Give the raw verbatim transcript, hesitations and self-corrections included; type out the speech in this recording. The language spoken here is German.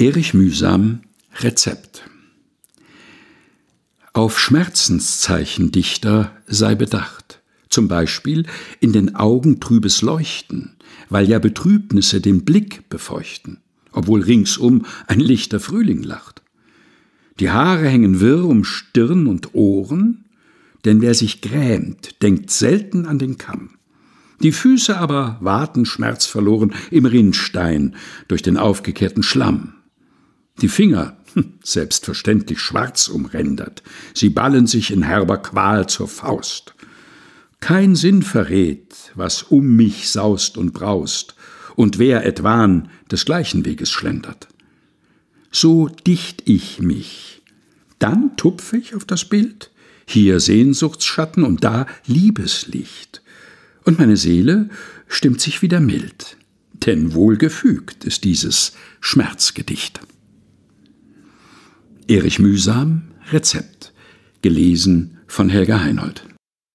Erich Mühsam, Rezept. Auf Schmerzenszeichen-Dichter sei bedacht, zum Beispiel in den Augen trübes Leuchten, weil ja Betrübnisse den Blick befeuchten, obwohl ringsum ein lichter Frühling lacht. Die Haare hängen wirr um Stirn und Ohren, denn wer sich grämt, denkt selten an den Kamm. Die Füße aber waten schmerzverloren im Rinnstein durch den aufgekehrten Schlamm. Die Finger, hm, selbstverständlich schwarz umrändert, sie ballen sich in herber Qual zur Faust. Kein Sinn verrät, was um mich saust und braust, und wer etwan des gleichen Weges schlendert. So dicht ich mich, dann tupfe ich auf das Bild, hier Sehnsuchtsschatten und da Liebeslicht, und meine Seele stimmt sich wieder mild, denn wohlgefügt ist dieses Schmerzgedicht. Erich Mühsam, Rezept, gelesen von Helga Heinold.